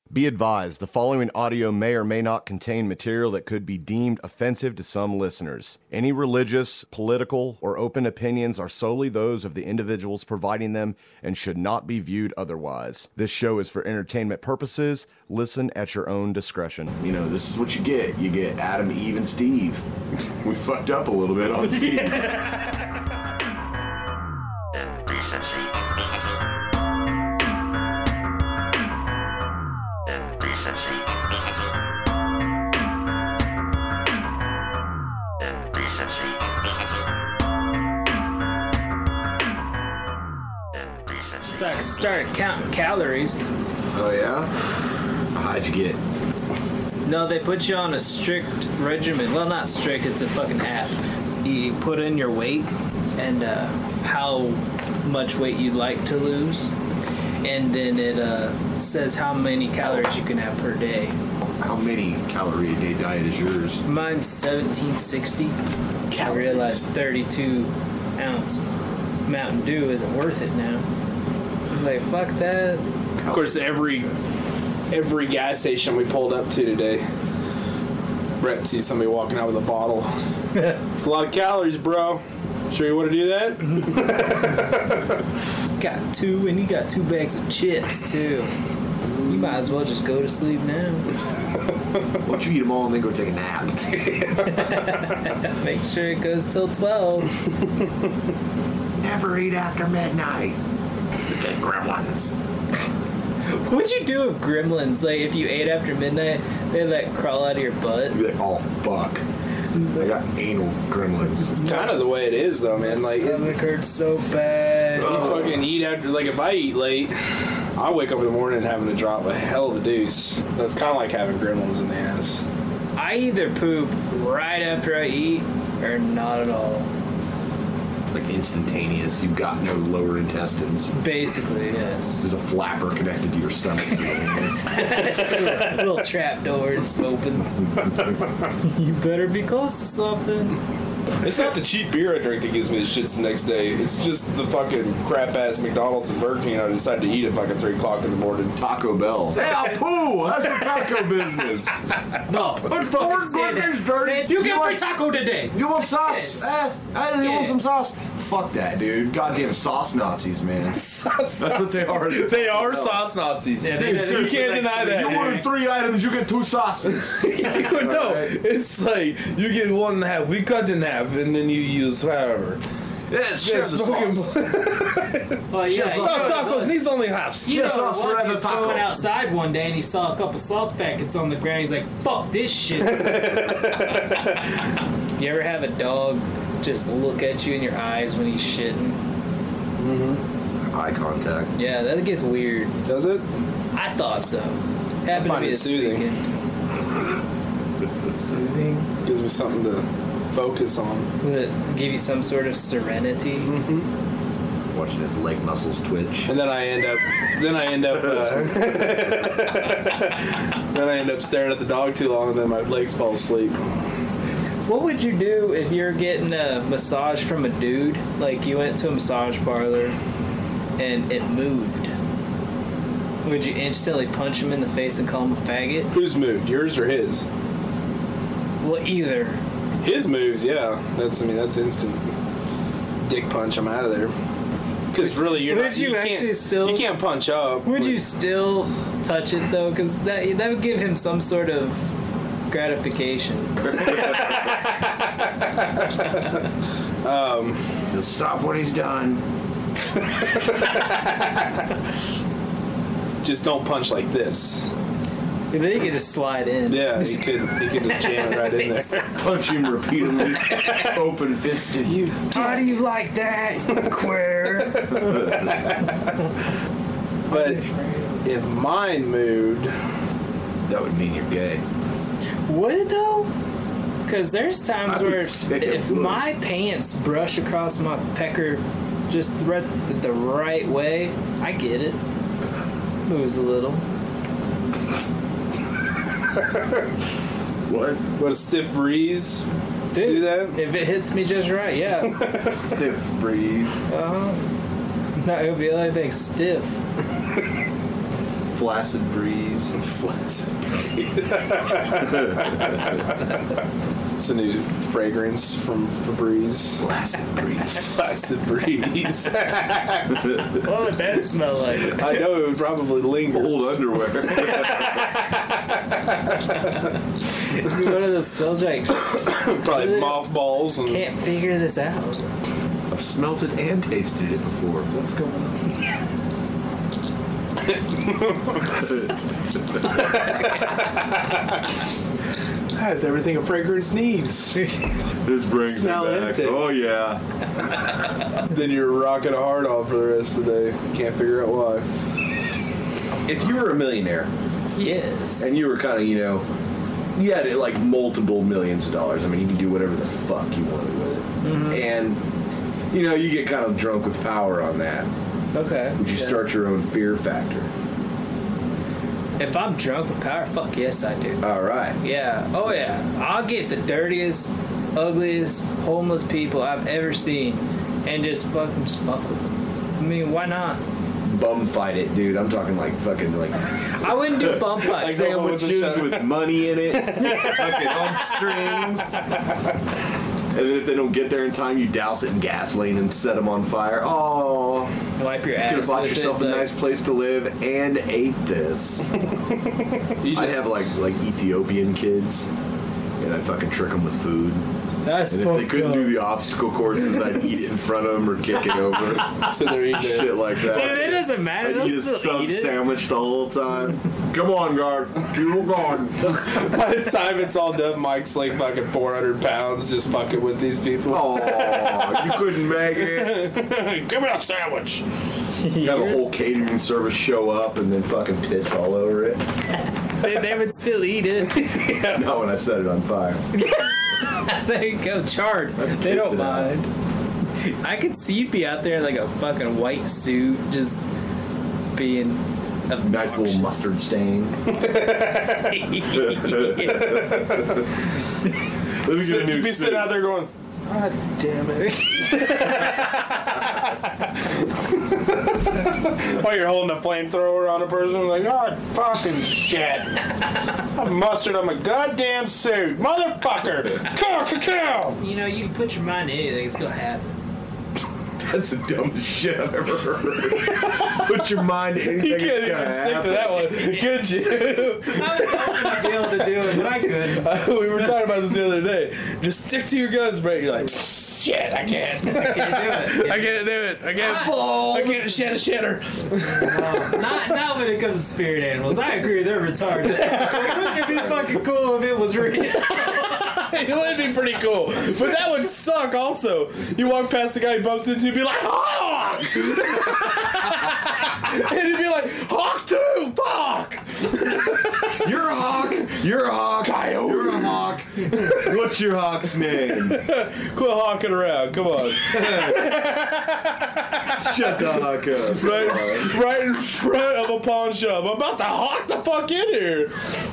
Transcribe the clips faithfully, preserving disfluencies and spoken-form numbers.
Be advised, the following audio may or may not contain material that could be deemed offensive to some listeners. Any religious, political, or open opinions are solely those of the individuals providing them and should not be viewed otherwise. This show is for entertainment purposes. Listen at your own discretion. You know, this is what you get. You get Adam, Eve, and Steve. We fucked up a little bit on Steve. Indecency. Indecency. Indecency. Indecency. Indecency. Indecency. So I started counting calories. Oh, yeah? How'd you get? No, they put you on a strict regimen. Well, not strict, it's a fucking app. You put in your weight and uh, how much weight you'd like to lose. And then it uh, says how many calories you can have per day. How many calorie a day diet is yours? Mine's seventeen sixty. I realized thirty-two ounce Mountain Dew isn't worth it now. I was like, fuck that. Of course, every every gas station we pulled up to today, Brett sees somebody walking out with a bottle. It's a lot of calories, bro. Sure you want to do that? Got two, and you got two bags of chips, too. You might as well just go to sleep now. Why don't you eat them all and then go take a nap? Make sure it goes till twelve. Never eat after midnight. You get gremlins. What'd you do with gremlins? Like, if you ate after midnight, they like crawl out of your butt? You'd be like, oh, fuck. I got anal gremlins. It's kind of the way it is, though, man. Like, you Stomach hurts so bad. fucking eat after, like, if I eat late, I wake up in the morning having to drop a hell of a deuce. That's kind of like having gremlins in the ass. I either poop right after I eat or not at all. Like instantaneous. You've got no lower intestines. Basically, yes. There's a flapper connected to your stomach. Little trap doors opens. You better be close to something. It's not the cheap beer I drink that gives me the shits the next day. It's just the fucking crap-ass McDonald's and Burger King I decided to eat at fucking three o'clock in the morning. Taco Bell. Hey, I'll poo! How's your taco business? No, What's the word goodness, dirty? You get free taco today. You want sauce? Eh, eh, you Yeah. want some sauce? Fuck that, dude. Goddamn sauce Nazis, man. That's what they are. They are sauce Nazis. Yeah, they- Dude, they- you they- can't like- deny that. You order three items, you get two sauces. No, it's like you get one and a half. We cut in half, and then you use however. Yeah, share the sauce. Well, yeah, Some you know, tacos needs only half. You know, sauce it for was, he every was taco. going outside one day and he saw a couple sauce packets on the ground. He's like, fuck this shit. You ever have a dog just look at you in your eyes when he's shitting? Eye contact. Yeah, that gets weird. Does it? I thought so. Happened to find me it this soothing. weekend. Soothing? Gives me something to focus on. Would it give you some sort of serenity? Watching his leg muscles twitch. And then I end up, then I end up, uh, then I end up staring at the dog too long, and then my legs fall asleep. What would you do if you're getting a massage from a dude? Like you went to a massage parlor and it moved. Would you instantly punch him in the face and call him a faggot? Whose moved? Yours or his? Well, either. His moves, yeah. That's, I mean, that's instant dick punch. I'm out of there. Because really, you're Would not. you can't- actually still- You can't punch up. Would you still touch it though? Because that that would give him some sort of gratification. Um, He'll stop what he's done. just don't punch like this. Then he could just slide in. Yeah, he could. He could just jam it right in there. Punch him repeatedly. Open fisted. You. How do you like that, queer? But if mine moved, That would mean you're gay. Would it though? Because there's times I would where say it if would. my pants brush across my pecker just right, the right way, I get it. Moves a little. What? what a stiff breeze. Dude, Do that? if it hits me just right, yeah. Stiff breeze. Uh-huh. No, it'll be like stiff. flaccid breeze. It's a new fragrance from Febreze. Flaccid breeze. Flaccid breeze. What would that smell like? I know it would probably linger. Old underwear. One of those smells like Probably mothballs and can't figure this out. I've smelt it and tasted it before. What's going on? That's everything a fragrance needs. This brings Smell me back. intakes. Oh yeah. Then you're rocking a hard on for the rest of the day. Can't figure out why. If you were a millionaire Yes. and you were kind of, you know, you had like multiple millions of dollars. I mean, you can do whatever the fuck you wanted with it. Mm-hmm. And, you know, you get kind of drunk with power on that. Okay. Would you Yeah. start your own fear factor? If I'm drunk with power, fuck yes, I do. All right. Yeah. Oh yeah. I'll get the dirtiest, ugliest, homeless people I've ever seen, and just fucking just fuck with them. I mean, why not? Bum fight it, dude. I'm talking like fucking like I wouldn't do bump fights. sandwiches with money in it, fucking on strings. And then if they don't get there in time, you douse it in gasoline and set them on fire. Oh, Wipe your you could ass. have bought with yourself it, a like- nice place to live and ate this. You I'd just have like like Ethiopian kids, and I'd fucking trick them with food. That's And if they fucked couldn't up. do the obstacle courses, I'd eat it in front of them or kick it over. sit there eating Shit it. like Dude, it that. doesn't matter. I'd They'll eat a still sub eat it. sandwich the whole time. Come on, guard. Keep on going. By the time it's all done, Mike's like fucking four hundred pounds just fucking with these people. Oh, you couldn't make it. Give me a sandwich. Have a whole catering service show up and then fucking piss all over it. They, they would still eat it. Not when I set it on fire. There you go, charred. They piss don't it out. mind. I could see you be out there in like a fucking white suit, just being a Nice little mustard stain. Let me So get a new you'd be suit. sitting out there going, God damn it. While you're holding a flamethrower on a person, like, oh, fucking shit. I mustard on my goddamn suit. Motherfucker. Cow, cow. You know, you can put your mind to anything, it's gonna happen. That's the dumbest shit I've ever heard. Put your mind to anything. You it's can't gonna even stick to happen. that one. Could you? I was hoping I'd be able to do it, but I couldn't. We were talking about this the other day. Just stick to your guns, Brett. You're like, shit, I can't. I can't do it. I can't do it. I can't. Fall. I can't shed a shitter. Not, not when it comes to spirit animals. I agree, they're retarded. Wouldn't it be fucking cool if it was real? It would be pretty cool. But that would suck also. You walk past the guy he bumps into and be like, Hawk! And he'd be like, Hawk too! Fuck! You're a hawk. You're a hawk. Coyote. You're a hawk. What's your hawk's name? Quit hawking around. Come on. Shut the hawk up. Right, right in front of a pawn shop. I'm about to hawk the fuck in here.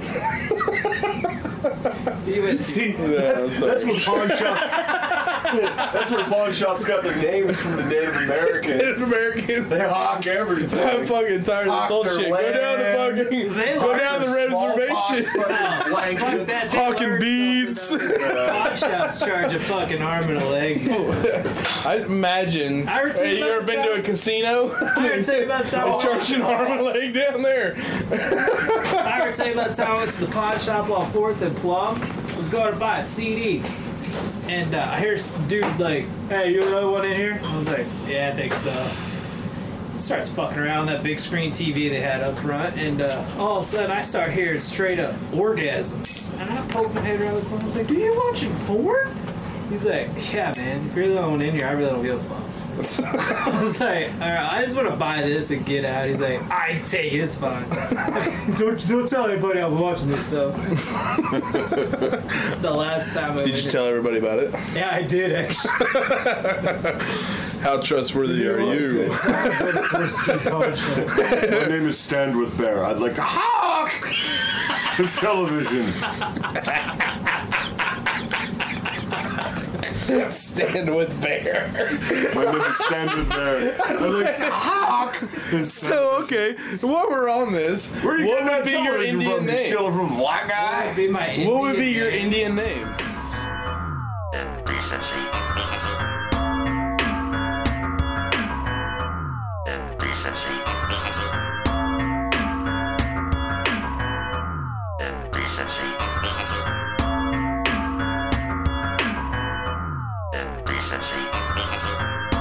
Even See, Yeah, that's, sorry. that's what pawn shops. That's where pawn shops got their names from the Native Americans. It's American. They hawk everything. I'm fucking tired of this Hawk whole their shit. Go down the land. fucking. They Go hawk down the Their smallpox reservation. fucking blankets. that. Hawking beads. Pawn shops charge a fucking arm and a leg. I imagine. I ever tell you Hey, you about ever the been to a time- casino? I ever tell you about the time They charge an arm and a leg down there. I ever tell you about the time I went to the pawn shop on fourth and Plum? Was going to buy a C D. And uh, I hear this dude like, hey, you another one in here? I was like, yeah, I think so. Starts fucking around that big screen T V they had up front, and uh, all of a sudden I start hearing straight up orgasms. And I poke my head around the corner. I was like, are you watching porn? He's like, yeah, man, if you're the only one in here, I really don't give a fuck. I was like, all right, I just want to buy this and get out. He's like, I take it, it's fine. don't don't tell anybody I'm watching this though. The last time I Did went you tell everybody about it? in- Yeah, I did actually. How trustworthy are you? My name is Stand with Bear. I'd like to hawk this television. Stand with bear. My name is Stand with Bear. I like to hawk. So okay, while we're on this, Where you what getting would that be your television Indian from? You name? stealing from the black guy? That'd be my What would be Indian your name. Indian name? Indecency. Indecency. Indecency. Indecency. Indecency.